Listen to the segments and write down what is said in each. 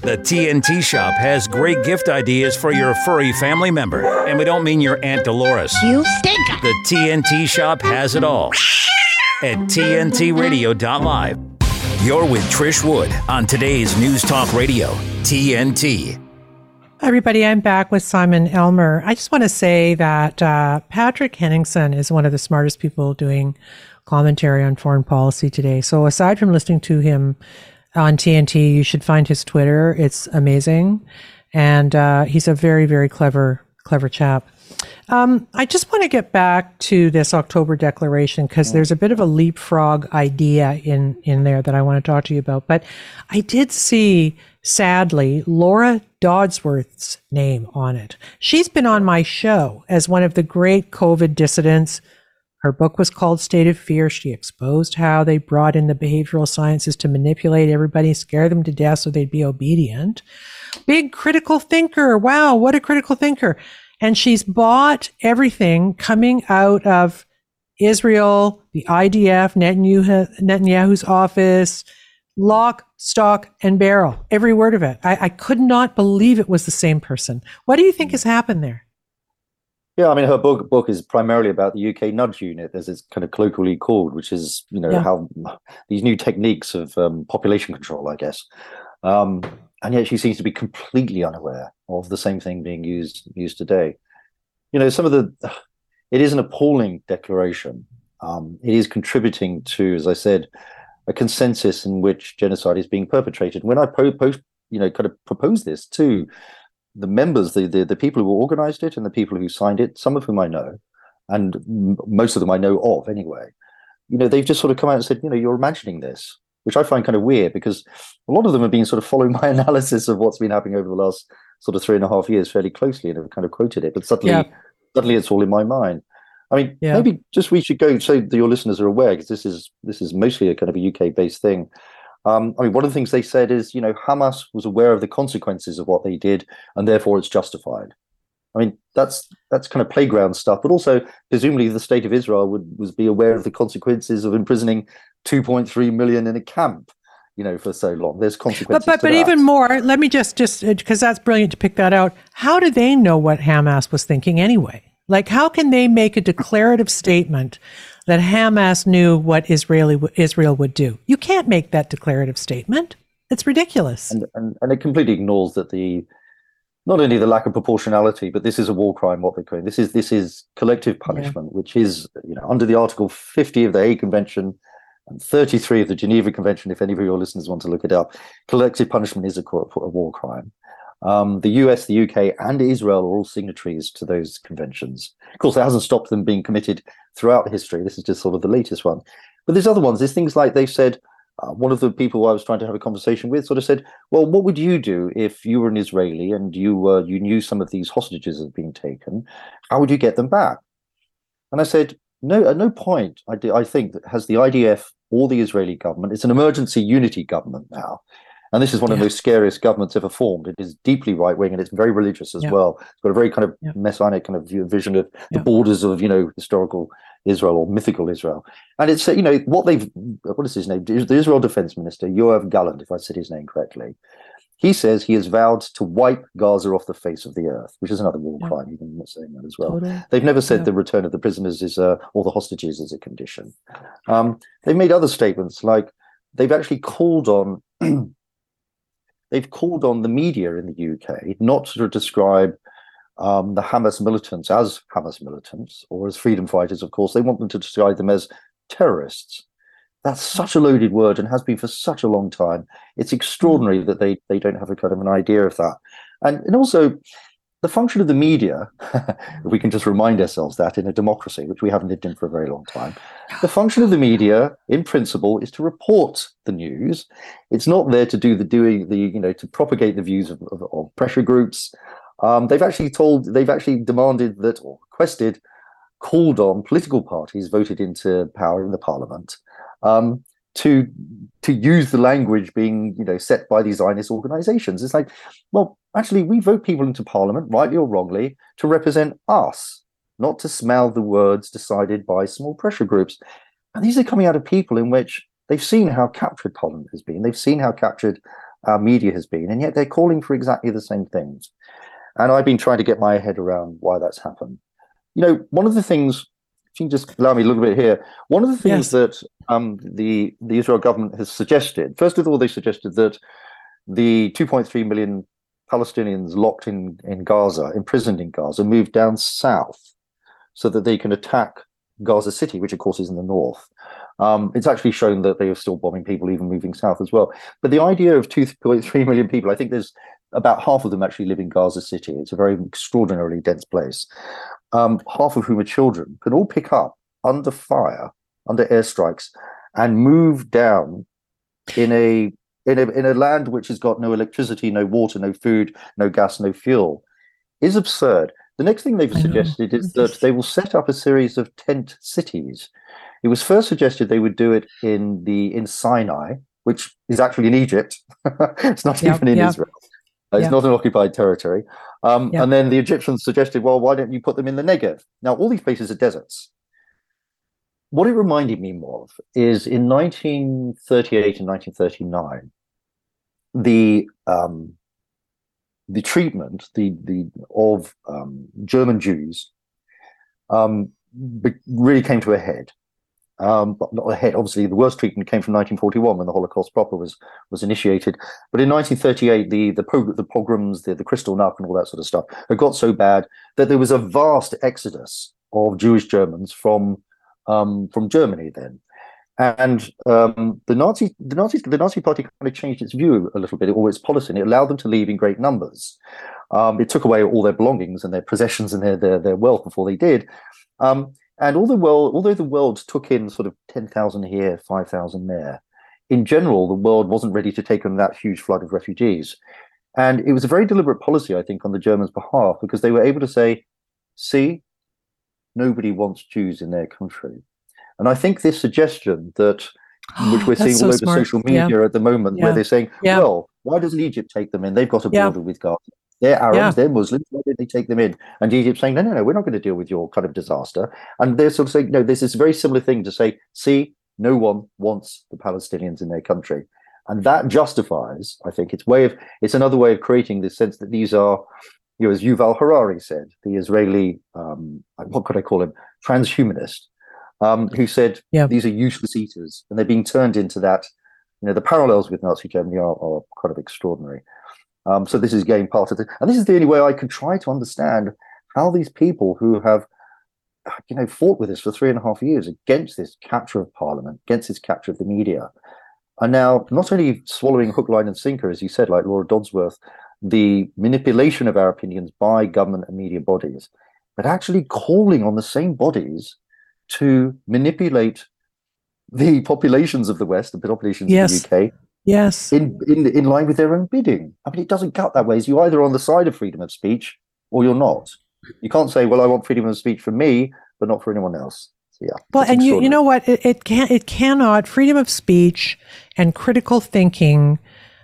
The TNT Shop has great gift ideas for your furry family member. And we don't mean your Aunt Dolores. You stink! The TNT Shop has it all at TNTRadio.live. You're with Trish Wood on today's News Talk Radio, TNT. Hi, everybody. I'm back with Simon Elmer. I just want to say that Patrick Henningsen is one of the smartest people doing commentary on foreign policy today. So aside from listening to him on TNT, you should find his Twitter. It's amazing. And he's a very, very clever chap. I just want to get back to this October declaration because there's a bit of a leapfrog idea in there that I want to talk to you about. But I did see, sadly, Laura Dodsworth's name on it. She's been on my show as one of the great COVID dissidents. Her book was called State of Fear. She exposed how they brought in the behavioral sciences to manipulate everybody, scare them to death so they'd be obedient. Big critical thinker. Wow, what a critical thinker. And she's bought everything coming out of Israel, the IDF, Netanyahu's office, lock, stock, and barrel. Every word of it. I could not believe it was the same person. What do you think has happened there? Yeah, I mean, her book is primarily about the UK Nudge Unit, as it's kind of colloquially called, which is, how these new techniques of population control, I guess. And yet she seems to be completely unaware of the same thing being used today. It is an appalling declaration. It is contributing to, as I said, a consensus in which genocide is being perpetrated. When I proposed this to the members, the people who organized it and the people who signed it, some of whom I know, and most of them I know of anyway, they've just sort of come out and said, you're imagining this, which I find kind of weird because a lot of them have been sort of following my analysis of what's been happening over the last sort of 3.5 years fairly closely and have kind of quoted it. But suddenly it's all in my mind. I mean, maybe just we should go so that your listeners are aware, because this is mostly a kind of a UK-based thing. One of the things they said is, Hamas was aware of the consequences of what they did, and therefore it's justified. I mean, that's kind of playground stuff, but also presumably the state of Israel would be aware of the consequences of imprisoning 2.3 million in a camp, for so long. There's consequences. But even more, let me just because that's brilliant to pick that out. How do they know what Hamas was thinking anyway? Like, how can they make a declarative statement that Hamas knew what Israel would do? You can't make that declarative statement. It's ridiculous. And it completely ignores that not only the lack of proportionality, but this is a war crime. What they're calling this is collective punishment, which is under the Article 50 of the Hague Convention and 33 of the Geneva Convention. If any of your listeners want to look it up, collective punishment is a war crime. The US, the UK, and Israel are all signatories to those conventions. Of course, that hasn't stopped them being committed throughout history. This is just sort of the latest one. But there's other ones. There's things like they said, one of the people I was trying to have a conversation with sort of said, well, what would you do if you were an Israeli and you knew some of these hostages had been taken? How would you get them back? And I said, no, at no point, I think, that has the IDF or the Israeli government, it's an emergency unity government now. And this is one of the most scariest governments ever formed. It is deeply right-wing and it's very religious as well. It's got a very kind of messianic kind of vision of the borders of, historical Israel or mythical Israel. And it's, what is his name? The Israel Defense Minister, Yoav Gallant, if I said his name correctly. He says he has vowed to wipe Gaza off the face of the earth, which is another war crime, even not saying that as well. Totally. They've never said the return of the prisoners or the hostages is a condition. They've made other statements, like they've actually called on the media in the UK not to describe the Hamas militants as Hamas militants or as freedom fighters, of course. They want them to describe them as terrorists. That's such a loaded word and has been for such a long time. It's extraordinary that they don't have a kind of an idea of that. And also, the function of the media, if we can just remind ourselves that in a democracy, which we haven't lived in for a very long time, the function of the media, in principle, is to report the news. It's not there to to propagate the views of pressure groups. They've actually demanded that, or requested, called on political parties voted into power in the parliament to use the language being set by these Zionist organizations. It's like, well, actually, we vote people into parliament, rightly or wrongly, to represent us, not to smell the words decided by small pressure groups. And these are coming out of people in which they've seen how captured parliament has been. They've seen how captured our media has been, and yet they're calling for exactly the same things. And I've been trying to get my head around why that's happened. One of the things, if you can just allow me a little bit here, one of the things that the Israel government has suggested, first of all, they suggested that the 2.3 million Palestinians locked in Gaza, imprisoned in Gaza, moved down south so that they can attack Gaza City, which of course is in the north. It's actually shown that they are still bombing people, even moving south as well. But the idea of 2.3 million people, I think there's about half of them actually live in Gaza City. It's a very extraordinarily dense place. Half of whom are children, can all pick up under fire, under airstrikes, and move down in a land which has got no electricity, no water, no food, no gas, no fuel, is absurd. The next thing they've suggested is that they will set up a series of tent cities. It was first suggested they would do it in Sinai, which is actually in Egypt. It's not even in Israel. It's not an occupied territory. And then the Egyptians suggested, well, why don't you put them in the Negev? Now, all these places are deserts. What it reminded me more of is in 1938 and 1939, the treatment of German Jews really came to a head. But not a head. Obviously, the worst treatment came from 1941 when the Holocaust proper was initiated. But in 1938, the pogroms, the Kristallnacht, and all that sort of stuff, it got so bad that there was a vast exodus of Jewish Germans from Germany then. And the Nazi Party kind of changed its view a little bit, or its policy, and it allowed them to leave in great numbers. It took away all their belongings and their possessions and their wealth before they did. And although the world took in sort of 10,000 here, 5,000 there, in general, the world wasn't ready to take on that huge flood of refugees. And it was a very deliberate policy, I think, on the Germans' behalf, because they were able to say, see, nobody wants Jews in their country. And I think this suggestion which we're seeing all over social media at the moment, where they're saying, well, why doesn't Egypt take them in? They've got a border with Gaza. They're Arabs, they're Muslims, why did they take them in? And Egypt's saying, no, we're not going to deal with your kind of disaster. And they're sort of saying, no, this is a very similar thing to say, see, no one wants the Palestinians in their country. And that justifies, I think, it's another way of creating this sense that these are, as Yuval Harari said, the Israeli, what could I call him, transhumanist, who said these are useless eaters, and they're being turned into that. The parallels with Nazi Germany are kind of extraordinary. So this is getting part of it. And this is the only way I could try to understand how these people who have, fought with us for 3.5 years against this capture of Parliament, against this capture of the media, are now not only swallowing hook, line, and sinker, as you said, like Laura Dodsworth, the manipulation of our opinions by government and media bodies, but actually calling on the same bodies to manipulate the populations of the West, the populations of the UK, in line with their own bidding. I mean, it doesn't cut that way. You're either on the side of freedom of speech or you're not. You can't say, well, I want freedom of speech for me, but not for anyone else. So, well, and you know what? It cannot, freedom of speech and critical thinking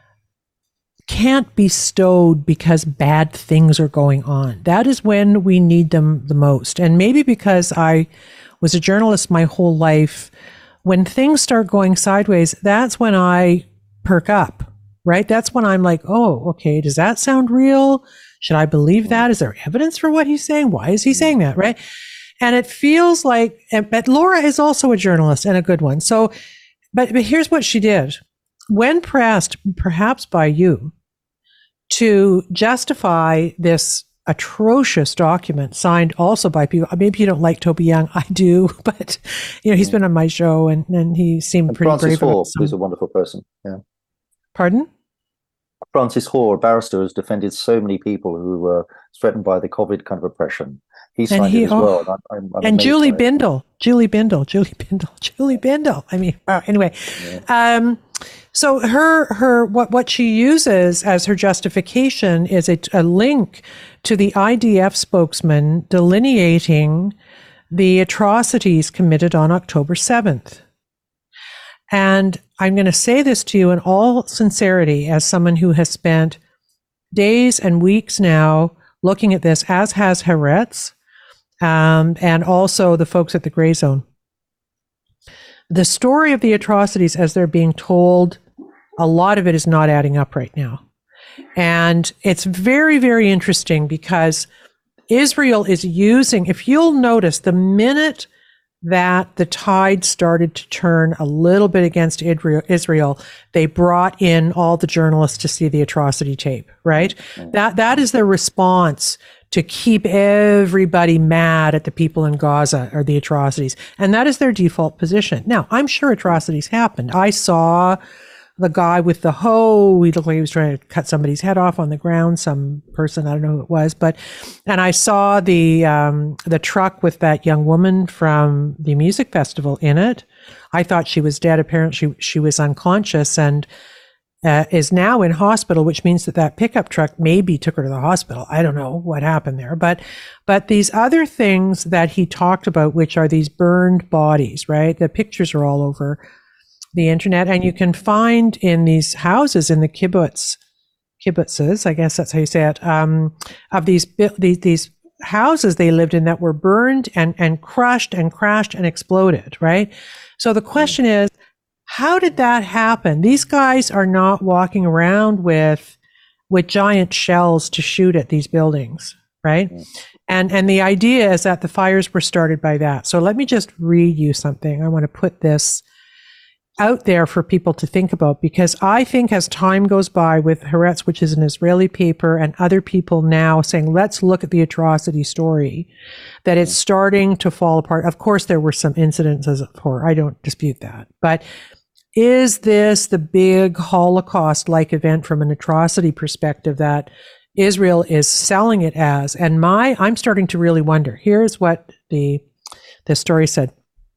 can't be stowed because bad things are going on. That is when we need them the most. And maybe because I was a journalist my whole life, when things start going sideways, that's when I perk up, right? That's when I'm like, oh, okay, does that sound real? Should I believe that? Is there evidence for what he's saying? Why is he saying that, right? And it feels like, but Laura is also a journalist and a good one. So, but here's what she did. When pressed, perhaps by you, to justify this atrocious document signed also by people. Maybe you don't like Toby Young. I do, but he's been on my show and he seemed pretty Francis brave. Hoare, who's a wonderful person. Yeah. Pardon? Francis Hoare, a barrister, has defended so many people who were threatened by the COVID kind of oppression. He signed it as well. And Julie Bindel. I mean, anyway. Yeah. So what she uses as her justification is a link to the IDF spokesman delineating the atrocities committed on October 7th. And I'm going to say this to you in all sincerity as someone who has spent days and weeks now looking at this, as has Haaretz, and also the folks at the Gray Zone. The story of the atrocities as they're being told a lot of it is not adding up right now. And it's very, very interesting because Israel is using, if you'll notice, the minute that the tide started to turn a little bit against Israel, they brought in all the journalists to see the atrocity tape, right? That is their response to keep everybody mad at the people in Gaza or the atrocities. And that is their default position. Now, I'm sure atrocities happened. I saw the guy with the hoe. He looked like he was trying to cut somebody's head off on the ground, some person, I don't know who it was, and I saw the truck with that young woman from the music festival in it. I thought she was dead. Apparently she was unconscious and is now in hospital, which means that pickup truck maybe took her to the hospital. I don't know what happened there, but these other things that he talked about, which are these burned bodies, right? The pictures are all over the internet, and you can find in these houses in the kibbutzes, I guess that's how you say it, of these houses they lived in that were burned and crushed and crashed and exploded, right? So the question is, how did that happen? These guys are not walking around with giant shells to shoot at these buildings, right? And the idea is that the fires were started by that. So let me just read you something. I want to put this out there for people to think about, because I think as time goes by with Haaretz, which is an Israeli paper, and other people now saying, let's look at the atrocity story, that it's starting to fall apart. Of course, there were some incidences of horror. I don't dispute that. But is this the big Holocaust-like event from an atrocity perspective that Israel is selling it as? And I'm starting to really wonder. Here's what the story said.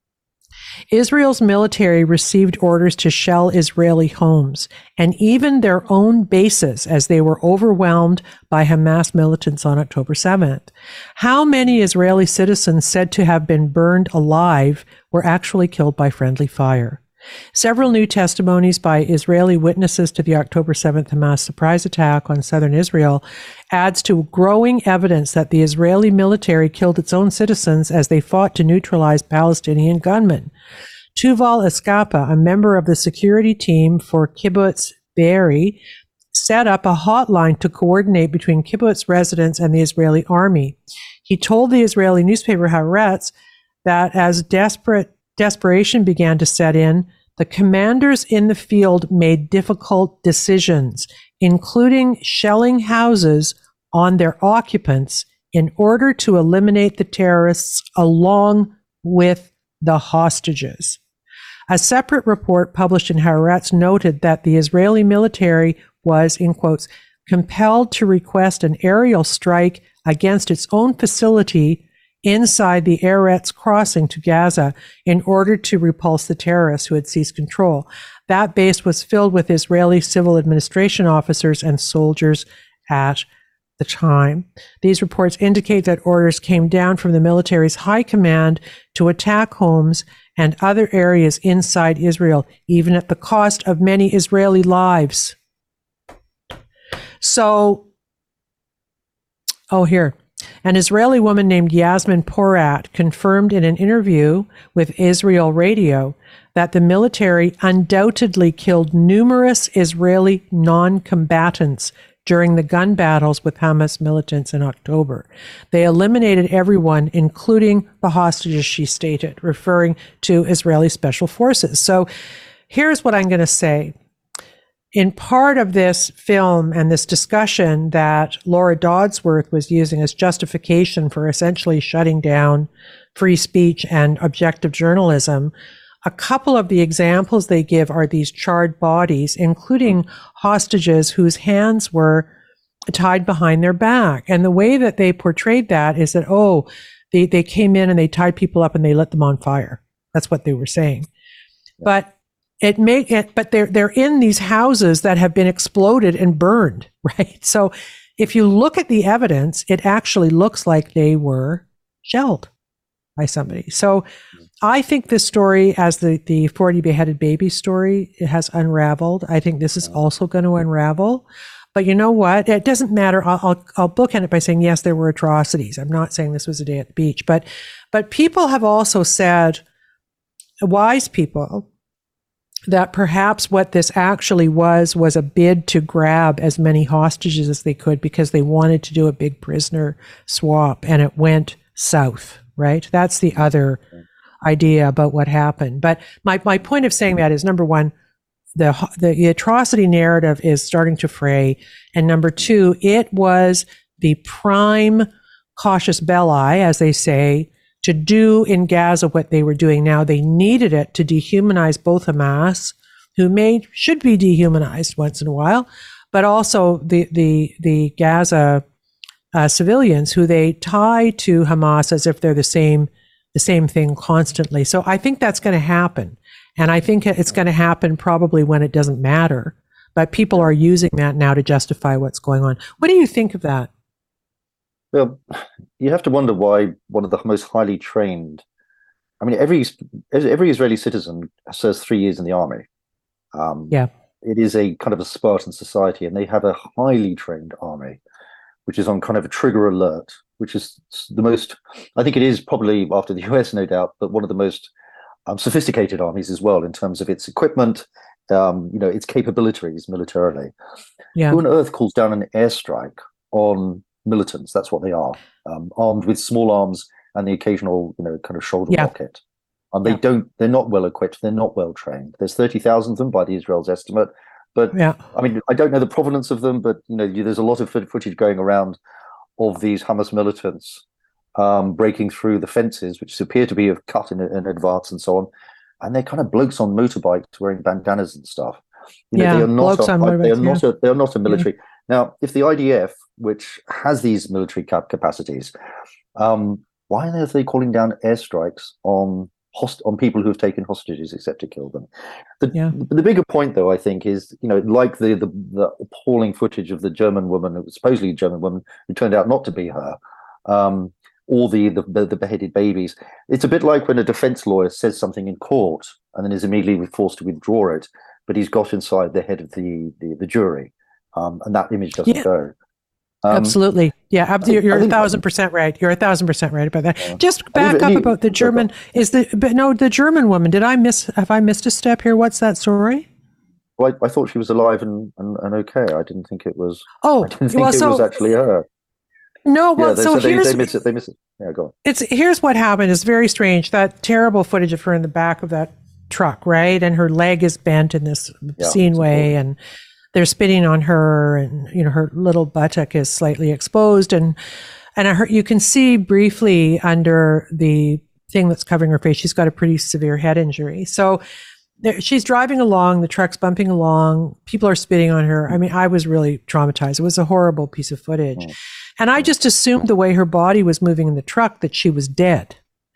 Israel's military received orders to shell Israeli homes and even their own bases as they were overwhelmed by Hamas militants on October 7th. How many Israeli citizens said to have been burned alive were actually killed by friendly fire? Several new testimonies by Israeli witnesses to the October 7th Hamas surprise attack on southern Israel adds to growing evidence that the Israeli military killed its own citizens as they fought to neutralize Palestinian gunmen. Tuval Eskapa, a member of the security team for Kibbutz Be'eri, set up a hotline to coordinate between kibbutz residents and the Israeli army. He told the Israeli newspaper Haaretz that as desperation began to set in, the commanders in the field made difficult decisions, including shelling houses on their occupants in order to eliminate the terrorists along with the hostages. A separate report published in Haaretz noted that the Israeli military was, in quotes, compelled to request an aerial strike against its own facility inside the Eretz crossing to Gaza in order to repulse the terrorists who had seized control. That base was filled with Israeli civil administration officers and soldiers at the time. These reports indicate that orders came down from the military's high command to attack homes and other areas inside Israel, even at the cost of many Israeli lives. So, here. An Israeli woman named Yasmin Porat confirmed in an interview with Israel Radio that the military undoubtedly killed numerous Israeli non-combatants during the gun battles with Hamas militants in October. They eliminated everyone, including the hostages, she stated, referring to Israeli special forces. So here's what I'm going to say. In part of this film and this discussion that Laura Dodsworth was using as justification for essentially shutting down free speech and objective journalism, a couple of the examples they give are these charred bodies, including hostages whose hands were tied behind their back. And the way that they portrayed that is that, they came in and they tied people up and they lit them on fire. That's what they were saying. But they're in these houses that have been exploded and burned, right? So if you look at the evidence, it actually looks like they were shelled by somebody. So I think this story, as the 40 beheaded baby story, it has unraveled. I think this is also going to unravel. But you know what? It doesn't matter. I'll bookend it by saying, yes, there were atrocities. I'm not saying this was a day at the beach, but people have also said, wise people, that perhaps what this actually was a bid to grab as many hostages as they could because they wanted to do a big prisoner swap, and it went south, right? That's the other idea about what happened. But my point of saying that is, number one, the atrocity narrative is starting to fray, and number two, it was the prime casus belli, as they say, to do in Gaza what they were doing. Now, they needed it to dehumanize both Hamas, who should be dehumanized once in a while, but also the Gaza civilians, who they tie to Hamas as if they're the same thing constantly. So I think that's going to happen. And I think it's going to happen probably when it doesn't matter. But people are using that now to justify what's going on. What do you think of that? Well, you have to wonder why one of the most highly trained, I mean, every Israeli citizen serves 3 years in the army. It is a kind of a Spartan society, and they have a highly trained army, which is on kind of a trigger alert, which is the most, I think it is probably after the US, no doubt, but one of the most sophisticated armies as well in terms of its equipment, its capabilities militarily. Yeah. Who on earth calls down an airstrike on militants? That's what they are, armed with small arms and the occasional, kind of shoulder rocket. They're not well equipped. They're not well trained. There's 30,000 of them by the Israel's estimate. But I mean, I don't know the provenance of them, but there's a lot of footage going around of these Hamas militants breaking through the fences, which appear to be cut in advance and so on. And they're kind of blokes on motorbikes wearing bandanas and stuff. They are not a military. Yeah. Now, if the IDF, which has these military capacities, why are they calling down airstrikes on people who have taken hostages except to kill them? The bigger point, though, I think, is like the appalling footage of the German woman, it was supposedly a German woman who turned out not to be her, or the beheaded babies. It's a bit like when a defense lawyer says something in court and then is immediately forced to withdraw it, but he's got inside the head of the jury, and that image doesn't go. Absolutely. Yeah, you're 1,000% right. You're 1,000% right about that. Yeah. Just back up about the German, the German woman, have I missed a step here? What's that story? Well, I thought she was alive and okay. I didn't think it was, it was actually her. No, well, they miss it. Yeah, go on. Here's what happened. It's very strange. That terrible footage of her in the back of that truck, right? And her leg is bent in this obscene way, and they're spitting on her, and her little buttock is slightly exposed, and you can see briefly under the thing that's covering her face, she's got a pretty severe head injury. So she's driving along, the truck's bumping along, people are spitting on her. I mean, I was really traumatized. It was a horrible piece of footage. And I just assumed the way her body was moving in the truck that she was dead.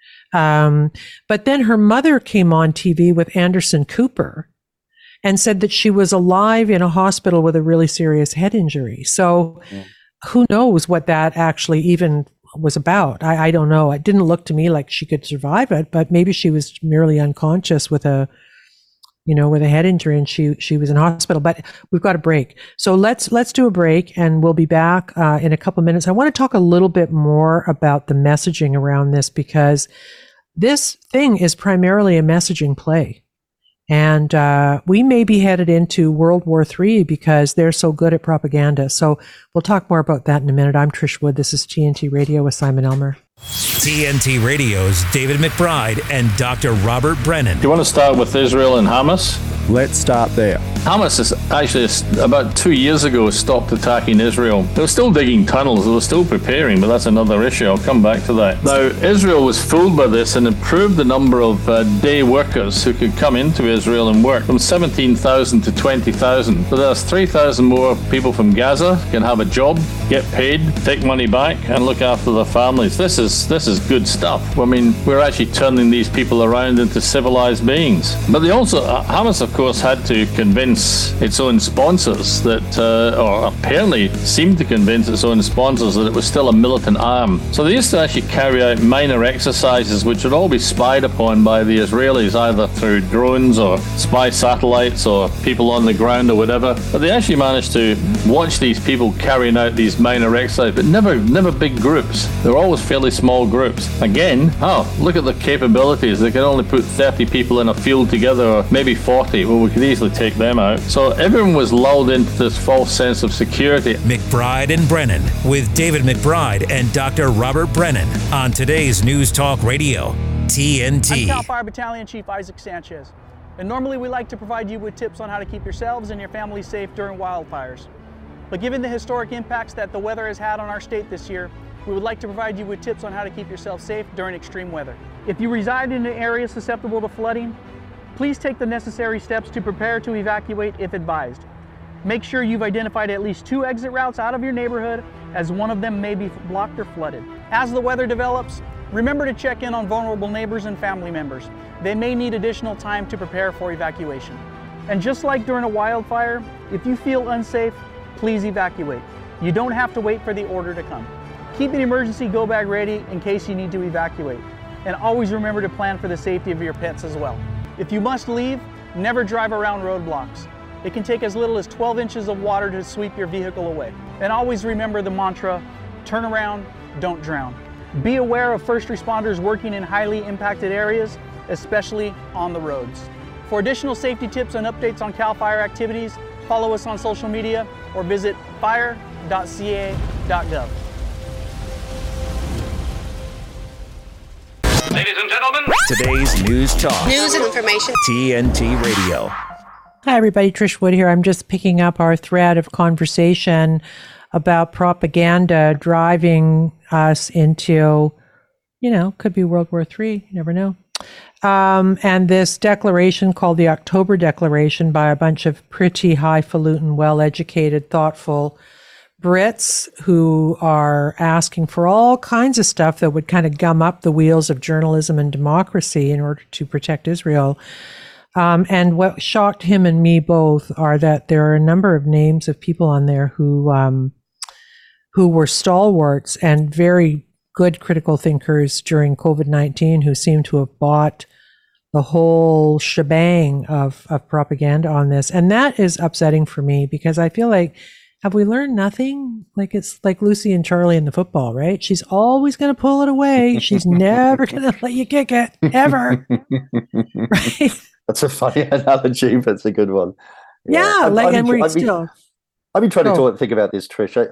But then her mother came on TV with Anderson Cooper and said that she was alive in a hospital with a really serious head injury. So who knows what that actually even was about? I don't know. It didn't look to me like she could survive it, but maybe she was merely unconscious with a head injury, and she was in hospital. But we've got a break. So let's do a break, and we'll be back in a couple of minutes. I want to talk a little bit more about the messaging around this, because this thing is primarily a messaging play. And we may be headed into World War III because they're so good at propaganda. So we'll talk more about that in a minute. I'm Trish Wood. This is TNT Radio with Simon Elmer. TNT Radio's David McBride and Dr. Robert Brennan. Do you want to start with Israel and Hamas? Let's start there. Hamas is actually, about 2 years ago, stopped attacking Israel. They were still digging tunnels, they were still preparing, but that's another issue. I'll come back to that. Now, Israel was fooled by this and improved the number of day workers who could come into Israel and work from 17,000 to 20,000. So there's 3,000 more people from Gaza can have a job, get paid, take money back, and look after their families. This is good stuff. I mean, we're actually turning these people around into civilized beings. But they also, Hamas, of course, had to convince its own sponsors that, or apparently seemed to convince its own sponsors that it was still a militant arm. So they used to actually carry out minor exercises which would all be spied upon by the Israelis, either through drones or spy satellites or people on the ground or whatever. But they actually managed to watch these people carrying out these minor exercises, but never big groups. They were always fairly small groups. Again, look at the capabilities. They can only put 30 people in a field together, or maybe 40. state, well, we could easily take them out. So everyone was lulled into this false sense of security. McBride and Brennan with David McBride and Dr. Robert Brennan on today's News Talk Radio, TNT. I'm CAL FIRE Battalion Chief Isaac Sanchez, and normally we like to provide you with tips on how to keep yourselves and your family safe during wildfires. But given the historic impacts that the weather has had on our state this year, we would like to provide you with tips on how to keep yourself safe during extreme weather. If you reside in an area susceptible to flooding, please take the necessary steps to prepare to evacuate if advised. Make sure you've identified at least 2 exit routes out of your neighborhood, as one of them may be blocked or flooded. As the weather develops, remember to check in on vulnerable neighbors and family members. They may need additional time to prepare for evacuation. And just like during a wildfire, if you feel unsafe, please evacuate. You don't have to wait for the order to come. Keep an emergency go bag ready in case you need to evacuate. And always remember to plan for the safety of your pets as well. If you must leave, never drive around roadblocks. It can take as little as 12 inches of water to sweep your vehicle away. And always remember the mantra, turn around, don't drown. Be aware of first responders working in highly impacted areas, especially on the roads. For additional safety tips and updates on CAL FIRE activities, follow us on social media or visit fire.ca.gov. Ladies and gentlemen, today's News Talk. News and information. TNT Radio. Hi, everybody. Trish Wood here. I'm just picking up our thread of conversation about propaganda driving us into, could be World War III. You never know. And this declaration called the October Declaration by a bunch of pretty highfalutin, well-educated, thoughtful Brits who are asking for all kinds of stuff that would kind of gum up the wheels of journalism and democracy in order to protect Israel. And what shocked him and me both are that there are a number of names of people on there who were stalwarts and very good critical thinkers during COVID-19 who seem to have bought the whole shebang of propaganda on this. And that is upsetting for me because I feel like, have we learned nothing? Like it's like Lucy and Charlie in the football, right? She's always going to pull it away. She's never going to let you kick it, ever. Right? That's a funny analogy, but it's a good one. Yeah, I've been trying to think about this, Trish.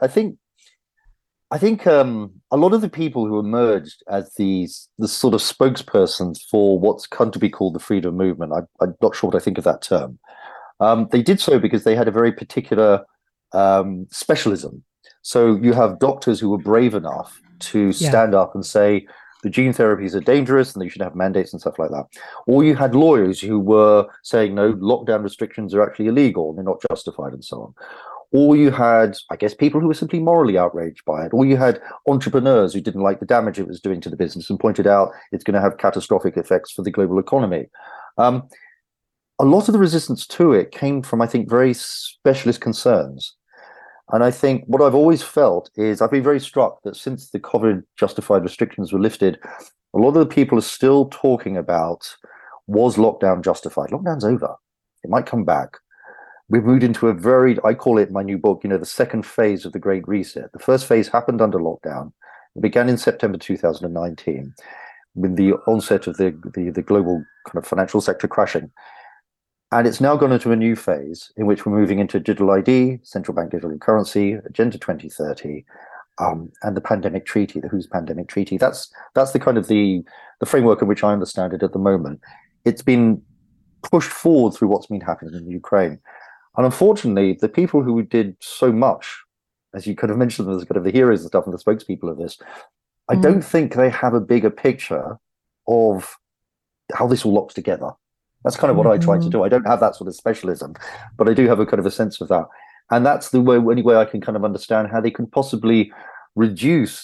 I think a lot of the people who emerged as the sort of spokespersons for what's come to be called the freedom movement, I'm not sure what I think of that term. They did so because they had a very particular specialism. So you have doctors who were brave enough to stand up and say the gene therapies are dangerous and they should have mandates and stuff like that. Or you had lawyers who were saying, no, lockdown restrictions are actually illegal and they're not justified and so on. Or you had, I guess, people who were simply morally outraged by it. Or you had entrepreneurs who didn't like the damage it was doing to the business and pointed out it's going to have catastrophic effects for the global economy. A lot of the resistance to it came from, I think, very specialist concerns. And I think what I've always felt is I've been very struck that since the COVID justified restrictions were lifted, a lot of the people are still talking about, was lockdown justified? Lockdown's over. It might come back. We've moved into I call it my new book, the second phase of the Great Reset. The first phase happened under lockdown. It began in September 2019 with the onset of the global kind of financial sector crashing. And it's now gone into a new phase in which we're moving into digital ID, central bank digital currency, Agenda 2030, and the pandemic treaty, the WHO's pandemic treaty. That's the kind of the framework in which I understand it at the moment. It's been pushed forward through what's been happening in Ukraine. And unfortunately, the people who did so much, as you kind of mentioned them as kind of the heroes and stuff and the spokespeople of this, I don't think they have a bigger picture of how this all locks together. That's kind of what I try to do. I don't have that sort of specialism, but I do have a kind of a sense of that. And that's the only way I can kind of understand how they can possibly reduce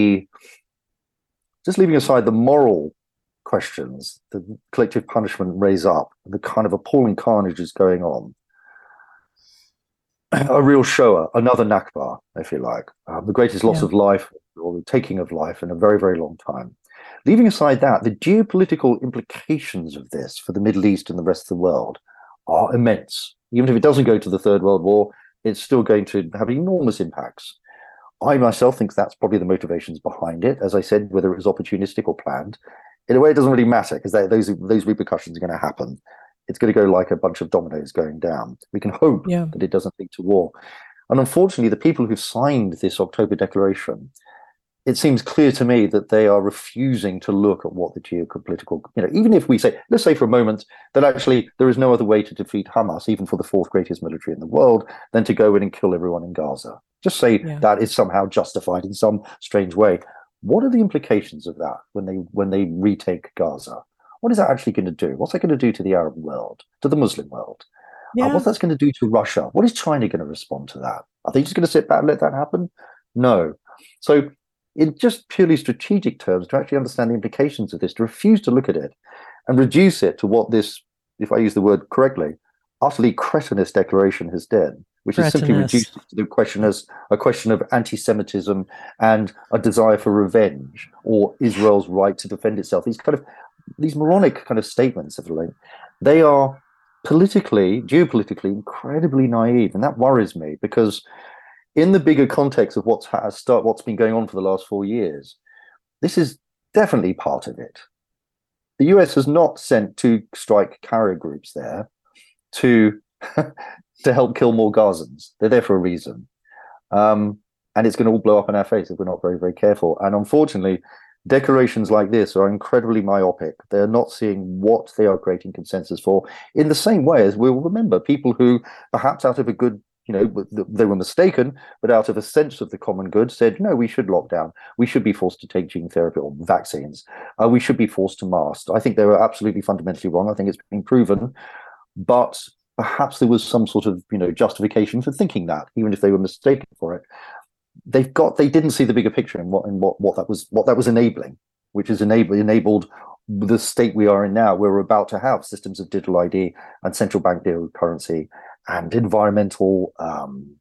just leaving aside the moral questions, the collective punishment raise up, the kind of appalling carnage is going on. A real Shoah, another Nakba, if you like, the greatest loss of life or the taking of life in a very, very long time. Leaving aside that, the geopolitical implications of this for the Middle East and the rest of the world are immense. Even if it doesn't go to the Third World War, it's still going to have enormous impacts. I myself think that's probably the motivations behind it. As I said, whether it was opportunistic or planned, in a way, it doesn't really matter because those repercussions are going to happen. it's going to go like a bunch of dominoes going down. We can hope that it doesn't lead to war. And unfortunately, the people who've signed this October Declaration, it seems clear to me that they are refusing to look at what the geopolitical, even if we say, let's say for a moment that actually there is no other way to defeat Hamas, even for the fourth greatest military in the world, than to go in and kill everyone in Gaza. Just say that is somehow justified in some strange way. What are the implications of that when they retake Gaza? What is that actually going to do? What's that going to do to the Arab world, to the Muslim world? What's that going to do to Russia? What is China going to respond to that? Are they just going to sit back and let that happen? No. So in just purely strategic terms, to actually understand the implications of this, to refuse to look at it and reduce it to what this, if I use the word correctly, utterly cretinous declaration has done, which is simply reduced to the question as a question of anti-Semitism and a desire for revenge or Israel's right to defend itself. These moronic kind of statements, they are geopolitically incredibly naive, and that worries me because in the bigger context of what's been going on for the last 4 years, this is definitely part of it. The US has not sent 2 strike carrier groups there to help kill more Gazans. They're there for a reason. And it's going to all blow up in our face if we're not very, very careful. And unfortunately, declarations like this are incredibly myopic. They're not seeing what they are creating consensus for in the same way as we'll remember people who perhaps out of a good, they were mistaken, but out of a sense of the common good said, no, we should lock down. We should be forced to take gene therapy or vaccines. We should be forced to mask. I think they were absolutely fundamentally wrong. I think it's been proven. But perhaps there was some sort of, justification for thinking that, even if they were mistaken for it. They didn't see the bigger picture in what that was enabling, which is enabled the state we are in now, where we're about to have systems of digital ID and central bank digital currency and environmental kind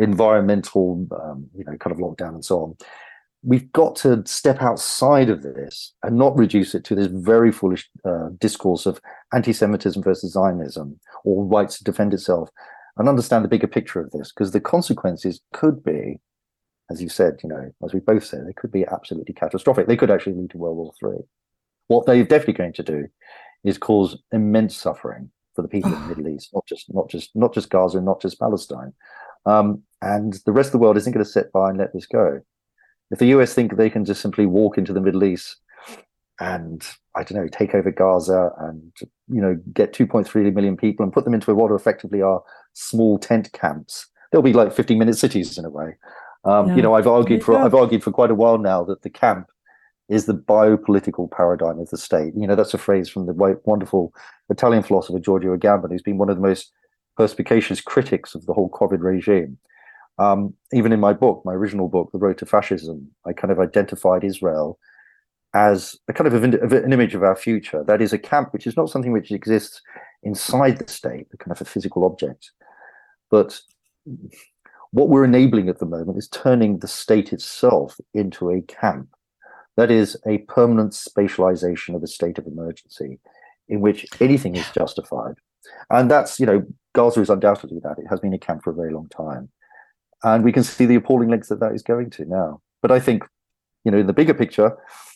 of lockdown and so on. We've got to step outside of this and not reduce it to this very foolish discourse of anti-Semitism versus Zionism or rights to defend itself, and understand the bigger picture of this, because the consequences could be, as you said, as we both said, they could be absolutely catastrophic. They could actually lead to World War III. What they're definitely going to do is cause immense suffering for the people in the Middle East, not just Gaza, not just Palestine, and the rest of the world isn't going to sit by and let this go. If the US think they can just simply walk into the Middle East and, take over Gaza and, get 2.3 million people and put them into what effectively are small tent camps, they'll be like 15-minute cities in a way. I've argued for quite a while now that the camp is the biopolitical paradigm of the state. That's a phrase from the wonderful Italian philosopher Giorgio Agamben, who's been one of the most perspicacious critics of the whole COVID regime. Even in my original book, The Road to Fascism, I kind of identified Israel as a kind of an image of our future. That is a camp which is not something which exists inside the state, a kind of a physical object. But what we're enabling at the moment is turning the state itself into a camp. That is a permanent spatialization of a state of emergency in which anything is justified. And that's, Gaza is undoubtedly that. It has been a camp for a very long time. And we can see the appalling lengths that is going to now. But I think, in the bigger picture,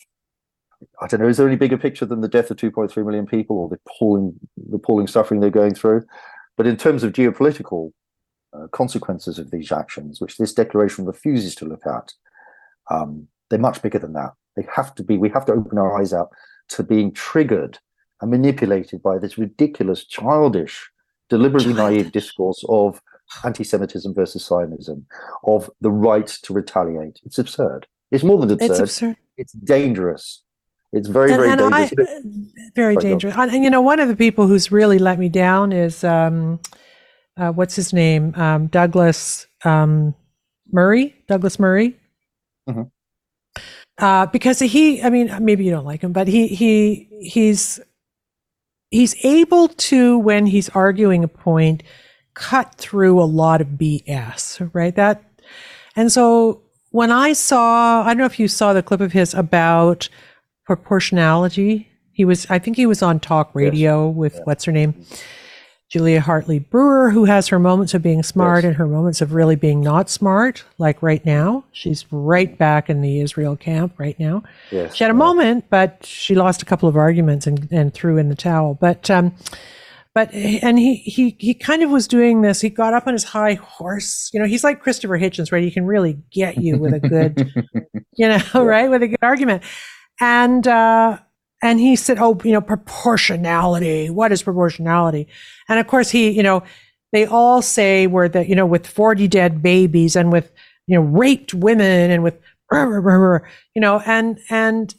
I don't know, is there any bigger picture than the death of 2.3 million people or the appalling suffering they're going through? But in terms of geopolitical consequences of these actions, which this declaration refuses to look at, they're much bigger than that. We have to open our eyes up to being triggered and manipulated by this ridiculous, childish, deliberately naive discourse of anti-Semitism versus Zionism, of the right to retaliate. It's absurd. It's more than absurd. It's absurd. It's dangerous. It's very, very dangerous. Very dangerous. And one of the people who's really let me down is what's his name? Douglas Murray. Douglas Murray. Mm-hmm. Because maybe you don't like him, but he's able to, when he's arguing a point, cut through a lot of BS, right? And so when I don't know if you saw the clip of his about proportionality. I think he was on talk radio with what's her name? Julia Hartley Brewer, who has her moments of being smart and her moments of really being not smart, like right now. She's right back in the Israel camp right now. Yes, she had a moment, but she lost a couple of arguments and threw in the towel. But But and he kind of was doing this. He got up on his high horse. He's like Christopher Hitchens, right? He can really get you with a good, right, with a good argument. And he said, proportionality. What is proportionality? And of course, they all say with 40 dead babies and with raped women and with and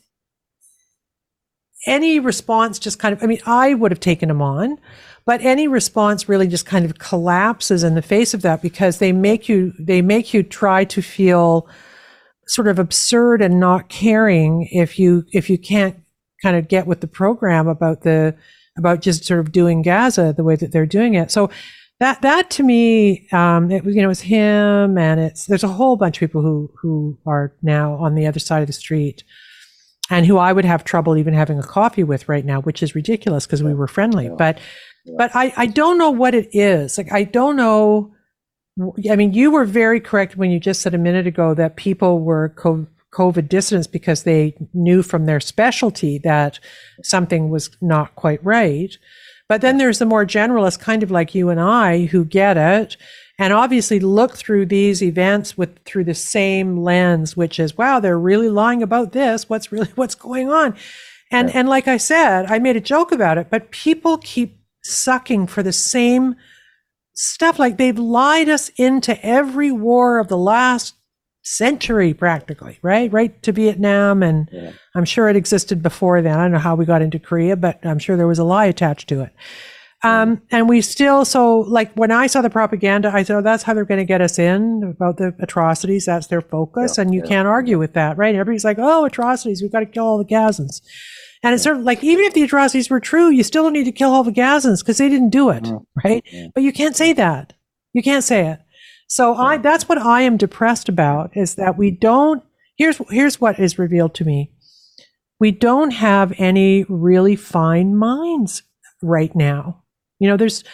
any response just kind of, I would have taken him on, but any response really just kind of collapses in the face of that, because they make you try to feel sort of absurd and not caring if you can't kind of get with the program about just sort of doing Gaza the way that they're doing it. So that to me, it was him, and there's a whole bunch of people who are now on the other side of the street, and who I would have trouble even having a coffee with right now, which is ridiculous because we were friendly. But I don't know what it is. Like, I don't know. You were very correct when you just said a minute ago that people were COVID dissidents because they knew from their specialty that something was not quite right. But then there's the more generalists, kind of like you and I, who get it and obviously look through these events through the same lens, which is, wow, they're really lying about this. What's going on? And like I said, I made a joke about it, but people keep sucking for the same stuff. Like, they've lied us into every war of the last century practically, right to Vietnam, and I'm sure it existed before then. I don't know how we got into Korea, but I'm sure there was a lie attached to it. And we still, so like when I saw the propaganda, I thought, that's how they're going to get us in, about the atrocities. That's their focus, and you can't argue with that, right? Everybody's like, oh, atrocities, we've got to kill all the Gazans. And it's sort of like, even if the atrocities were true, you still don't need to kill all the Gazans because they didn't do it, right? But you can't say that. You can't say it. So that's what I am depressed about, is that we don't, here's what is revealed to me. We don't have any really fine minds right now. There's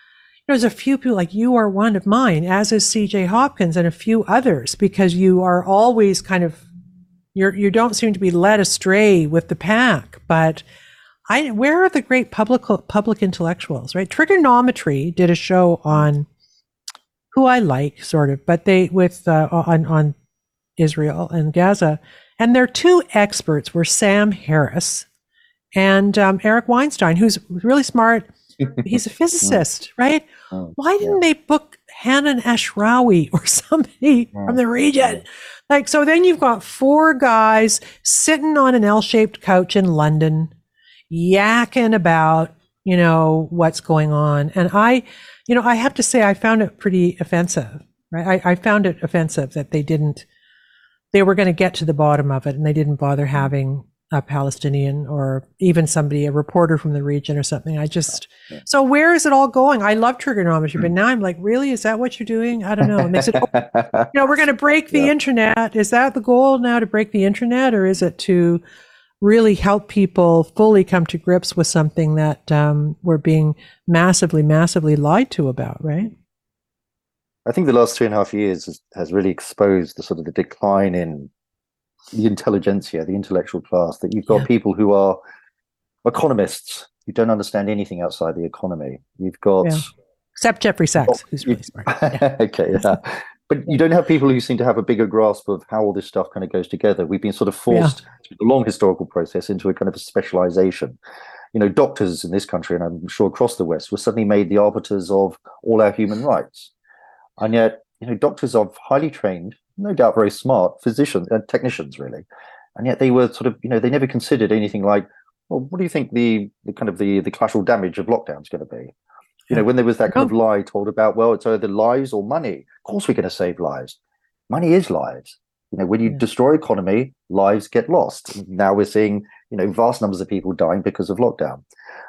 a few people, like you are one of mine, as is CJ Hopkins and a few others, because you are always kind of, you don't seem to be led astray with the pack. But where are the great public intellectuals, right? Trigonometry did a show on, who I like, sort of, but they on Israel and Gaza, and their two experts were Sam Harris and Eric Weinstein, who's really smart. He's a physicist, right? Why didn't they book Hanan Ashrawi or somebody from the region? Like, so then you've got four guys sitting on an L-shaped couch in London, yakking about, what's going on, and I have to say, I found it pretty offensive, right? I found it offensive that they were going to get to the bottom of it, and they didn't bother having a Palestinian or even a reporter from the region or something. So where is it all going? I love trigonometry, but now I'm like, really? Is that what you're doing? I don't know. It makes it, we're going to break the internet. Is that the goal now, to break the internet, or is it to really help people fully come to grips with something that we're being massively, massively lied to about, right? I think the last 2.5 years has really exposed the sort of the decline in the intelligentsia, the intellectual class, that you've got people who are economists who don't understand anything outside the economy. You've got... Except Jeffrey Sachs, who's really smart. Okay, But you don't have people who seem to have a bigger grasp of how all this stuff kind of goes together. We've been sort of forced through the long historical process into a kind of a specialization. Doctors in this country, and I'm sure across the West, were suddenly made the arbiters of all our human rights. And yet, doctors are highly trained, no doubt very smart physicians and technicians, really. And yet they were sort of, they never considered anything like, well, what do you think the collateral damage of lockdown is going to be? When there was that kind of lie told about, well, it's either lives or money. Of course we're going to save lives. Money is lives. When you destroy economy, lives get lost. Now we're seeing, vast numbers of people dying because of lockdown.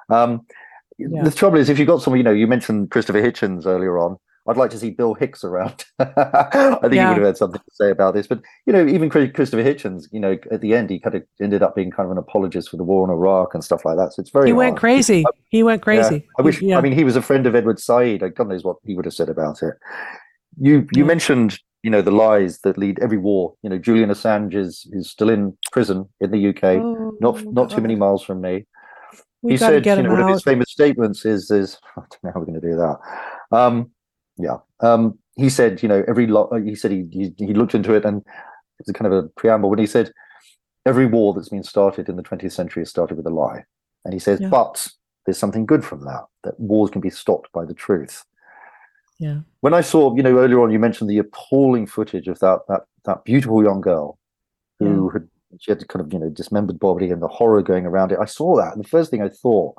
The trouble is, if you've got someone, you mentioned Christopher Hitchens earlier on. I'd like to see Bill Hicks around. I think he would have had something to say about this. But, even Christopher Hitchens, at the end, he kind of ended up being kind of an apologist for the war in Iraq and stuff like that. So it's very went crazy. He went crazy. I wish, he was a friend of Edward Said. God knows what he would have said about it. You mentioned, the lies that lead every war. Julian Assange is still in prison in the UK, not too many miles from me. We he got to said, get you him know, one of his out. famous statements is I don't know how we're going to do that. He said, you know, he said he looked into it, and it's a kind of a preamble when he said every war that's been started in the 20th century has started with a lie. And he says, but there's something good from that wars can be stopped by the truth. Yeah. When I saw, you know, earlier on, you mentioned the appalling footage of that beautiful young girl who had kind of, you know, dismembered body and the horror going around it. I saw that, and the first thing I thought,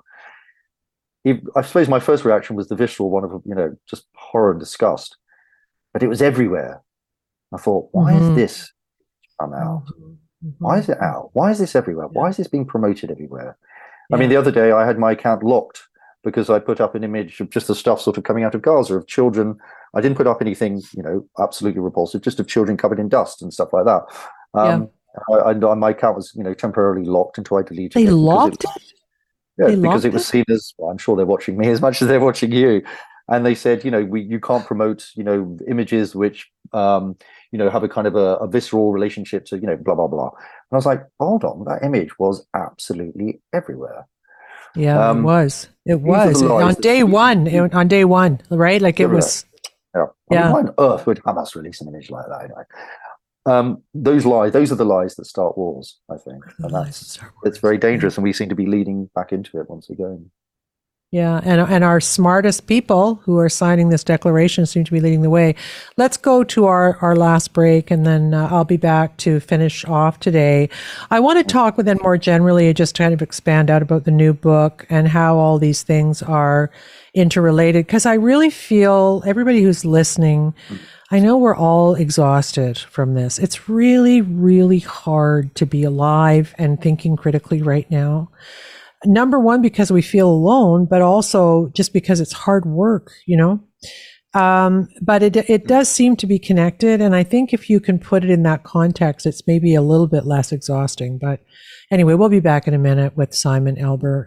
I suppose my first reaction was the visceral one of, you know, just horror and disgust. But it was everywhere. I thought, why is this come out? Why is it out? Why is this everywhere? Why is this being promoted everywhere? I mean, the other day I had my account locked because I put up an image of just the stuff sort of coming out of Gaza of children. I didn't put up anything, you know, absolutely repulsive, just of children covered in dust and stuff like that. My account was, you know, temporarily locked until I deleted it. They locked it? Yeah, because it was seen as, well, I'm sure they're watching me as much as they're watching you. And they said, you know, you can't promote, you know, images which, you know, have a kind of a visceral relationship to, you know, blah, blah, blah. And I was like, hold on, that image was absolutely everywhere. Yeah, it was. It was on day one, right? Like everywhere. It was. Yeah. I mean, why on earth would Hamas release an image like that? Anyway? Those are the lies that start wars, I think. And it's very dangerous, and we seem to be leading back into it once again. Yeah, and our smartest people who are signing this declaration seem to be leading the way. Let's go to our last break, and then I'll be back to finish off today. I want to talk with them more generally, just kind of expand out about the new book and how all these things are interrelated, because I really feel everybody who's listening, I know we're all exhausted from this. It's really, really hard to be alive and thinking critically right now. Number one, because we feel alone, but also just because it's hard work, you know. But it does seem to be connected, and I think if you can put it in that context, it's maybe a little bit less exhausting. But anyway, we'll be back in a minute with Simon Elmer,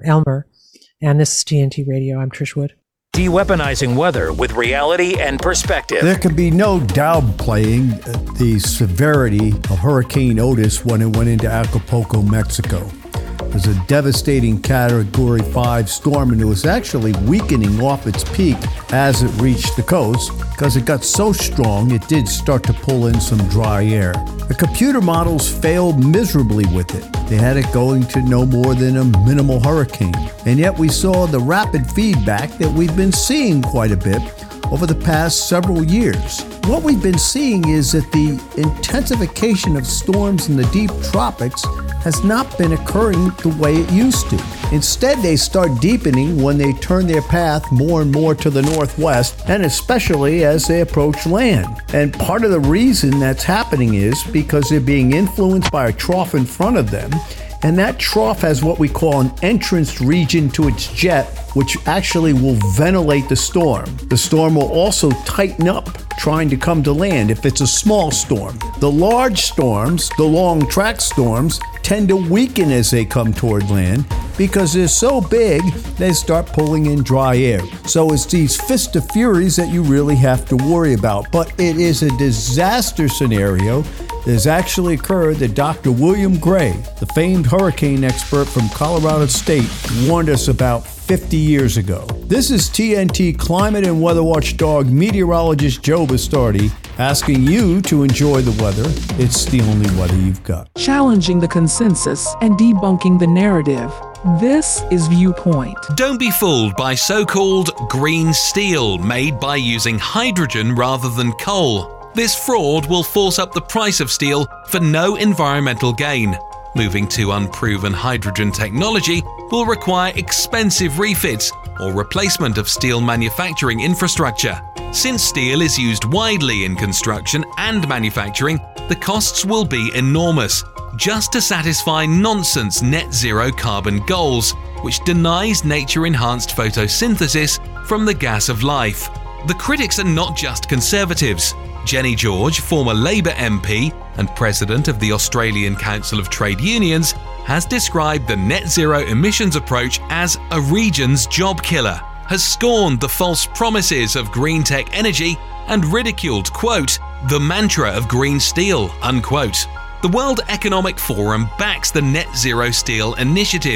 and this is TNT Radio. I'm Trish Wood. De-weaponizing weather with reality and perspective. There can be no downplaying the severity of Hurricane Otis when it went into Acapulco, Mexico. It was a devastating Category 5 storm, and it was actually weakening off its peak as it reached the coast because it got so strong it did start to pull in some dry air. The computer models failed miserably with it. They had it going to no more than a minimal hurricane. And yet we saw the rapid feedback that we've been seeing quite a bit over the past several years. What we've been seeing is that the intensification of storms in the deep tropics has not been occurring the way it used to. Instead, they start deepening when they turn their path more and more to the northwest, and especially as they approach land. And part of the reason that's happening is because they're being influenced by a trough in front of them, and that trough has what we call an entrance region to its jet, which actually will ventilate the storm. The storm will also tighten up trying to come to land if it's a small storm. The large storms, the long track storms, tend to weaken as they come toward land because they're so big they start pulling in dry air. So it's these fist of furies that you really have to worry about. But it is a disaster scenario that has actually occurred that Dr. William Gray, the famed hurricane expert from Colorado State, warned us about 50 years ago. This is TNT climate and weather watchdog meteorologist Joe Bastardi asking you to enjoy the weather. It's the only weather you've got. Challenging the consensus and debunking the narrative. This is Viewpoint. Don't be fooled by so-called green steel made by using hydrogen rather than coal. This fraud will force up the price of steel for no environmental gain. Moving to unproven hydrogen technology will require expensive refits or replacement of steel manufacturing infrastructure. Since steel is used widely in construction and manufacturing, the costs will be enormous, just to satisfy nonsense net zero carbon goals, which denies nature-enhanced photosynthesis from the gas of life. The critics are not just Conservatives. Jenny George, former Labour MP and president of the Australian Council of Trade Unions, has described the net zero emissions approach as a region's job killer, has scorned the false promises of green tech energy and ridiculed, quote, the mantra of green steel, unquote. The World Economic Forum backs the net zero steel initiative,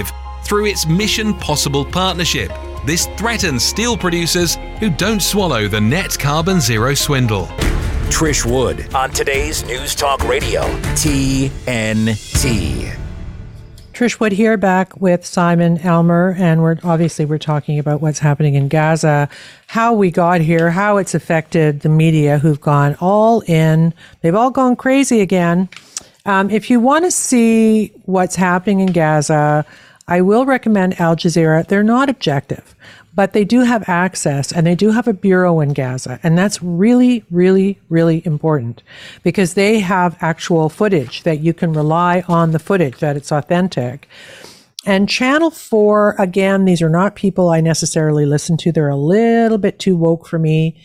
through its Mission Possible partnership. This threatens steel producers who don't swallow the net carbon zero swindle. Trish Wood on today's News Talk Radio, TNT. Trish Wood here, back with Simon Elmer, and we're talking about what's happening in Gaza, how we got here, how it's affected the media who've gone all in. They've all gone crazy again. If you want to see what's happening in Gaza, I will recommend Al Jazeera. They're not objective, but they do have access, and they do have a bureau in Gaza. And that's really, really, really important, because they have actual footage that you can rely on, the footage, that it's authentic. And Channel 4, again, these are not people I necessarily listen to. They're a little bit too woke for me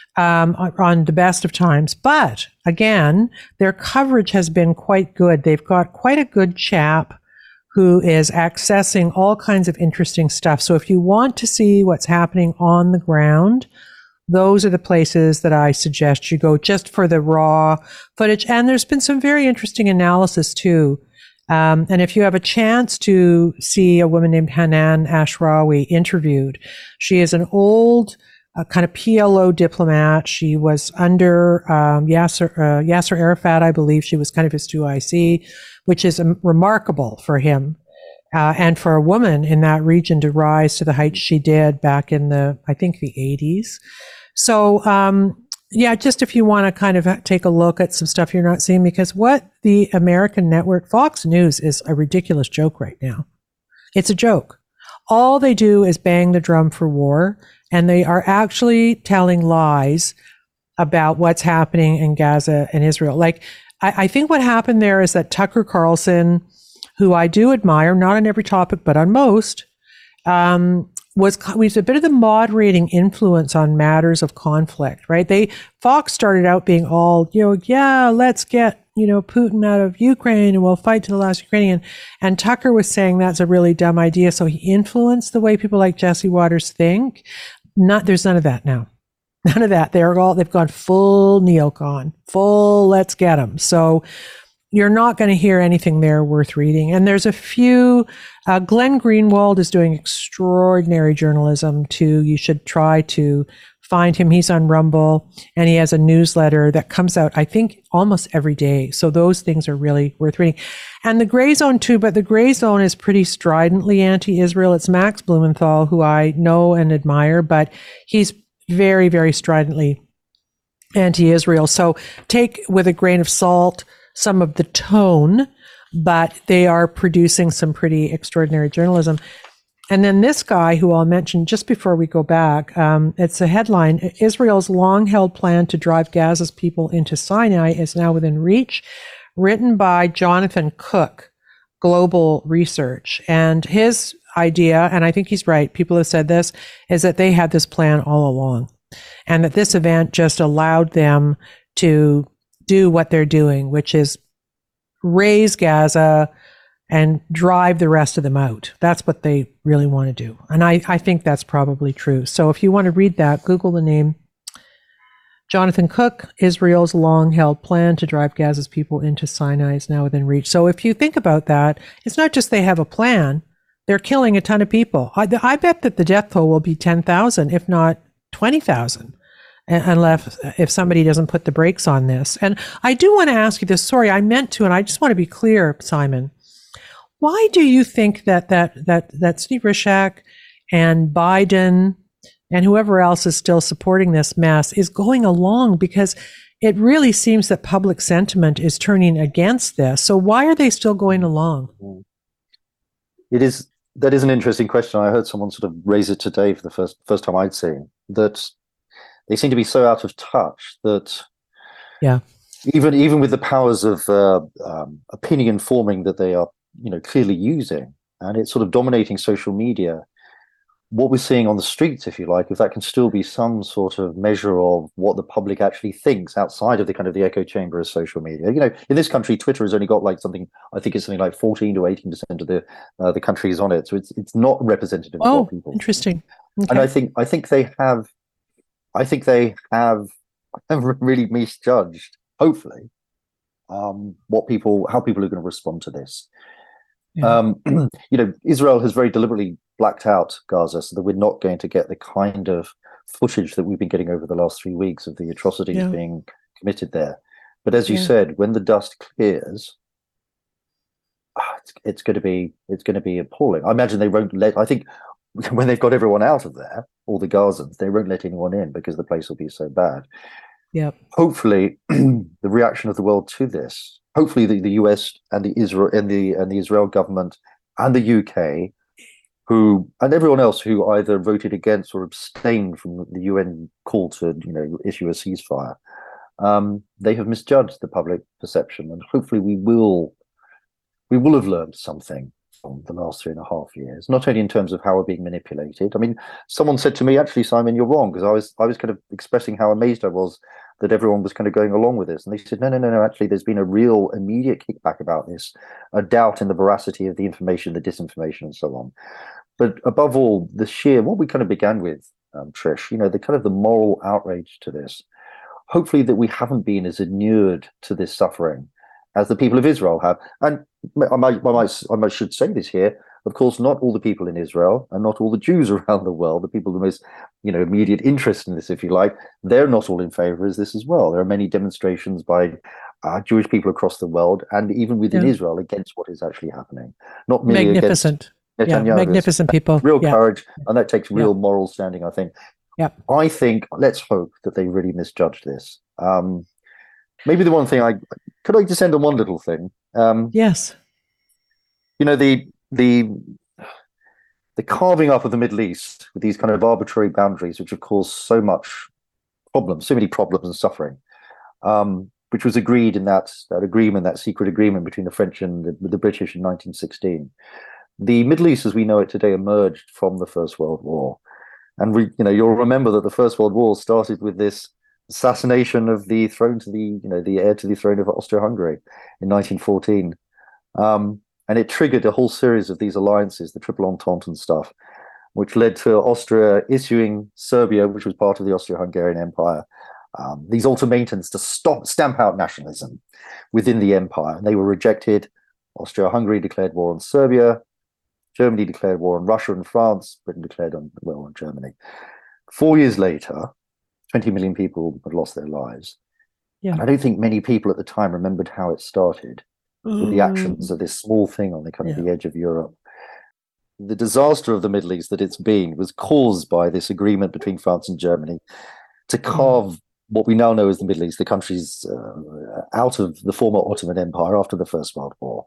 on the best of times. But again, their coverage has been quite good. They've got quite a good chap who is accessing all kinds of interesting stuff. So if you want to see what's happening on the ground, those are the places that I suggest you go, just for the raw footage. And there's been some very interesting analysis too. And if you have a chance to see a woman named Hanan Ashrawi interviewed, she is an old kind of PLO diplomat. She was under Yasser Arafat, I believe. She was kind of his 2IC, which is remarkable for him and for a woman in that region to rise to the heights she did back in the 80s. So, just if you want to kind of take a look at some stuff you're not seeing, because what the American network, Fox News, is a ridiculous joke right now. It's a joke. All they do is bang the drum for war, and they are actually telling lies about what's happening in Gaza and Israel. Like, I think what happened there is that Tucker Carlson, who I do admire, not on every topic, but on most, was a bit of the moderating influence on matters of conflict, right? Fox started out being all, let's get, Putin out of Ukraine and we'll fight to the last Ukrainian. And Tucker was saying that's a really dumb idea. So he influenced the way people like Jesse Waters think. There's none of that now. None of that. They've gone full neocon, full let's get them. So you're not going to hear anything there worth reading. And there's a few, Glenn Greenwald is doing extraordinary journalism too. You should try to find him. He's on Rumble, and he has a newsletter that comes out, I think, almost every day. So those things are really worth reading. And the Gray Zone too, but the Gray Zone is pretty stridently anti-Israel. It's Max Blumenthal, who I know and admire, but he's very, very stridently anti-Israel. So take with a grain of salt some of the tone, but they are producing some pretty extraordinary journalism. And then this guy, who I'll mention just before we go back, it's a headline: Israel's long-held plan to drive Gaza's people into Sinai is now within reach, written by Jonathan Cook, Global Research. And his idea, and I think he's right, people have said this, is that they had this plan all along, and that this event just allowed them to do what they're doing, which is raise Gaza and drive the rest of them out. That's what they really want to do. And I think that's probably true. So if you want to read that, Google the name Jonathan Cook, Israel's long-held plan to drive Gaza's people into Sinai is now within reach. So if you think about that, it's not just they have a plan, they're killing a ton of people. I bet that the death toll will be 10,000, if not 20,000. Unless if somebody doesn't put the brakes on this. And I do want to ask you this. Sorry, I meant to, and I just want to be clear, Simon. Why do you think that Steve Rishak and Biden and whoever else is still supporting this mess is going along? Because it really seems that public sentiment is turning against this. So why are they still going along? That is an interesting question. I heard someone sort of raise it today for the first time I'd seen that. They seem to be so out of touch that even with the powers of opinion forming that they are, clearly using, and it's sort of dominating social media, what we're seeing on the streets, if you like, if that can still be some sort of measure of what the public actually thinks outside of the kind of the echo chamber of social media. In this country, Twitter has only got like something like 14 to 18% of the country is on it. So it's not representative of what people. Interesting. Okay. And I think they have really misjudged, hopefully, how people are going to respond to this. Israel has very deliberately blacked out Gaza so that we're not going to get the kind of footage that we've been getting over the last 3 weeks of the atrocities being committed there. But as you said, when the dust clears, it's going to be appalling. I imagine they won't let. I think when they've got everyone out of there, all the Gazans, they won't let anyone in because the place will be so bad. Yep. Hopefully, the reaction of the world to this. Hopefully, the US and the Israel government and the UK, and everyone else who either voted against or abstained from the UN call to issue a ceasefire, they have misjudged the public perception, and hopefully we will have learned something from the last 3.5 years, not only in terms of how we're being manipulated. I mean, someone said to me, actually, Simon, you're wrong, because I was kind of expressing how amazed I was that everyone was kind of going along with this. And they said, no, actually, there's been a real immediate kickback about this, a doubt in the veracity of the information, the disinformation, and so on. But above all, what we kind of began with, Trish, the kind of the moral outrage to this, hopefully that we haven't been as inured to this suffering as the people of Israel have. And I should say this here, of course, not all the people in Israel and not all the Jews around the world, the people with the most immediate interest in this, if you like, they're not all in favor of this as well. There are many demonstrations by Jewish people across the world and even within Israel against what is actually happening. Not merely magnificent. Netanyahu. Magnificent people. Real courage, and that takes real moral standing, I think. Yeah. I think, let's hope that they really misjudged this. Maybe the one thing could I just end on one little thing? Yes. The carving up of the Middle East with these kind of arbitrary boundaries, which have caused so many problems and suffering, which was agreed in that secret agreement between the French and the British in 1916. The Middle East, as we know it today, emerged from the First World War, and you'll remember that the First World War started with this assassination of the throne to the heir to the throne of Austria-Hungary in 1914, and it triggered a whole series of these alliances, the Triple Entente and stuff, which led to Austria issuing Serbia, which was part of the Austro-Hungarian Empire, these ultimatums to stamp out nationalism within the empire, and they were rejected. Austria-Hungary declared war on Serbia. Germany declared war on Russia and France. Britain declared war on Germany. 4 years later, 20 million people had lost their lives. Yeah. And I don't think many people at the time remembered how it started with the actions of this small thing on the kind of the edge of Europe. The disaster of the Middle East that it's been was caused by this agreement between France and Germany to carve what we now know as the Middle East, the countries out of the former Ottoman Empire after the First World War.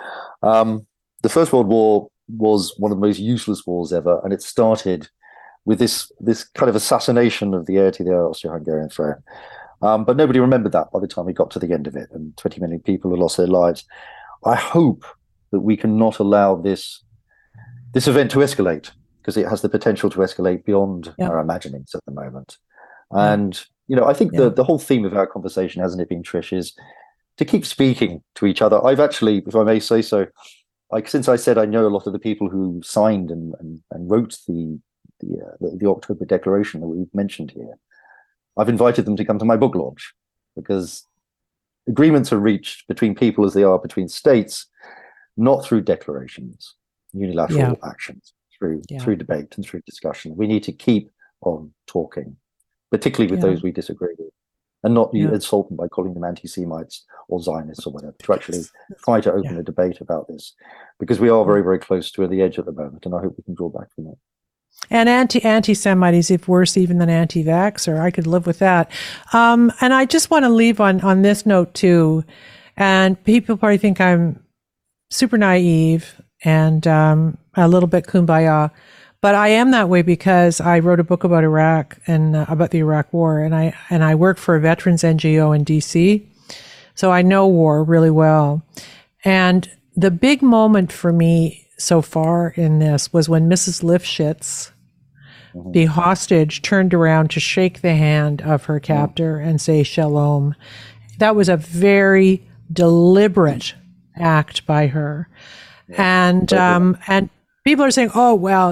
The First World War was one of the most useless wars ever, and it started with this kind of assassination of the heir to the Austro-Hungarian throne. But nobody remembered that by the time we got to the end of it, and 20 million people had lost their lives. I hope that we cannot allow this event to escalate, because it has the potential to escalate beyond our imaginings at the moment. And, I think the whole theme of our conversation, hasn't it been, Trish, is to keep speaking to each other. I've actually, if I may say so, since I said I know a lot of the people who signed and wrote the October Declaration that we've mentioned here, I've invited them to come to my book launch, because agreements are reached between people as they are between states, not through declarations, unilateral actions, through debate and through discussion. We need to keep on talking, particularly with those we disagree with, and not insult them by calling them anti-Semites or Zionists or whatever, to actually try to open a debate about this, because we are very, very close to the edge at the moment, and I hope we can draw back from it. And anti-Semite is worse even than anti-vaxxer. I could live with that. And I just want to leave on this note too. And people probably think I'm super naive and a little bit kumbaya, but I am that way because I wrote a book about Iraq and about the Iraq War, and I work for a veterans NGO in DC, so I know war really well. And the big moment for me so far in this was when Mrs. Lifshitz, the hostage, turned around to shake the hand of her captor and say shalom. That was a very deliberate act by her. And people are saying, oh, well,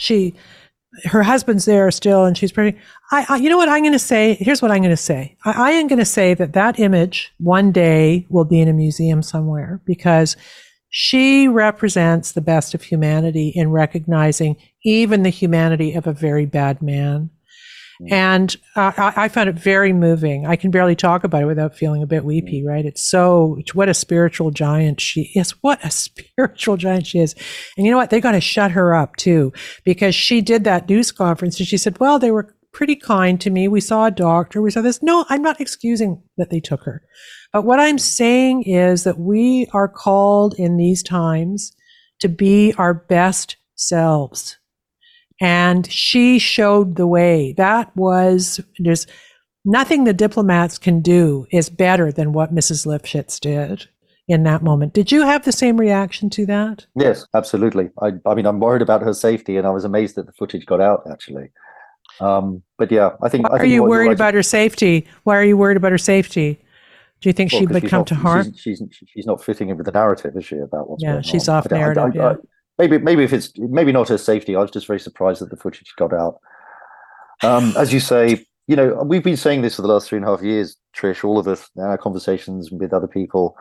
her husband's there still and she's pretty. You know what I'm going to say? Here's what I'm going to say. I am going to say that image one day will be in a museum somewhere, because She represents the best of humanity in recognizing even the humanity of a very bad man. And I found it very moving. I can barely talk about it without feeling a bit weepy, right? It's so, what a spiritual giant she is. What a spiritual giant she is. And you know what? They got to shut her up too, because she did that news conference and she said, well, they were pretty kind to me. We saw a doctor. We saw this. No, I'm not excusing that they took her. But what I'm saying is that we are called in these times to be our best selves. And she showed the way. There's nothing the diplomats can do is better than what Mrs. Lifshitz did in that moment. Did you have the same reaction to that? Yes, absolutely. I mean, I'm worried about her safety, and I was amazed that the footage got out, actually. But yeah, I think. Why are you worried about her safety? Why are you worried about her safety? Do you think she would come to harm? She's not fitting in with the narrative, is she, about what's going on? Yeah, she's off narrative. Maybe if it's maybe not her safety. I was just very surprised that the footage got out. As you say, you know, we've been saying this for the last 3.5 years, Trish. All of us in our conversations with other people.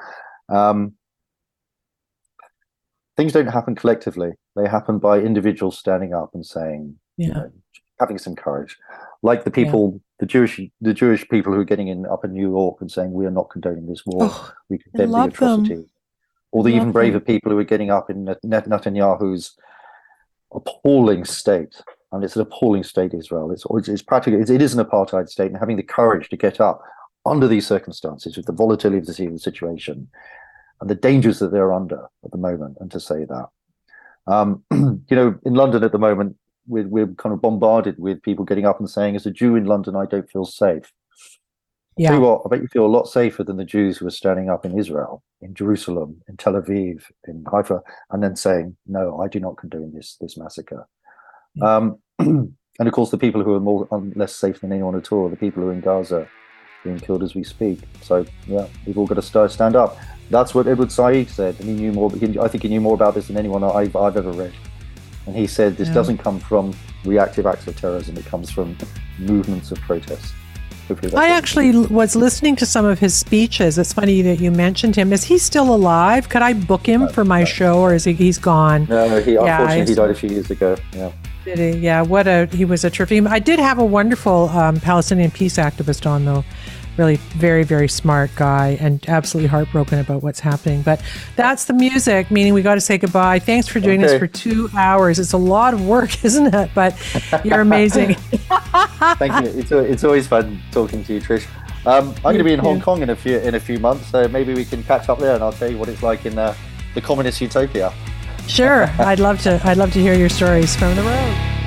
Things don't happen collectively; they happen by individuals standing up and saying, you know, having some courage, like the people, the Jewish people who are getting up in New York and saying, "We are not condoning this war. We condemn the atrocity." Or the even braver people who are getting up in Netanyahu's appalling state. And it's an appalling state, Israel. It's practically, it is an apartheid state, and having the courage to get up under these circumstances with the volatility of the situation and the dangers that they're under at the moment, and to say that. You know, in London at the moment, we're kind of bombarded with people getting up and saying, as a Jew in London, I don't feel safe. Tell you what, I bet you feel a lot safer than the Jews who are standing up in Israel, in Jerusalem, in Tel Aviv, in Haifa, and then saying, no, I do not condone this massacre. And of course, the people who are less safe than anyone at all are the people who are in Gaza being killed as we speak. So, yeah, we've all got to stand up. That's what Edward Said said, and he knew more. I think he knew more about this than anyone I've ever read. And he said this doesn't come from reactive acts of terrorism, it comes from movements of protest. I actually was listening to some of his speeches. It's funny that you mentioned him. Is he still alive? Could I book him for my show, or is he's gone? No, unfortunately he died a few years ago. Yeah. Did he? Yeah, he was a terrific. I did have a wonderful Palestinian peace activist on, though. Really very, very smart guy, and absolutely heartbroken about what's happening. But that's the music, meaning we got to say goodbye. Thanks for doing this for 2 hours. It's a lot of work, isn't it? But you're amazing. Thank you. It's always fun talking to you, Trish. I'm going to be in Hong Kong in a few months, so maybe we can catch up there, and I'll tell you what it's like in the communist utopia. Sure, I'd love to hear your stories from the road.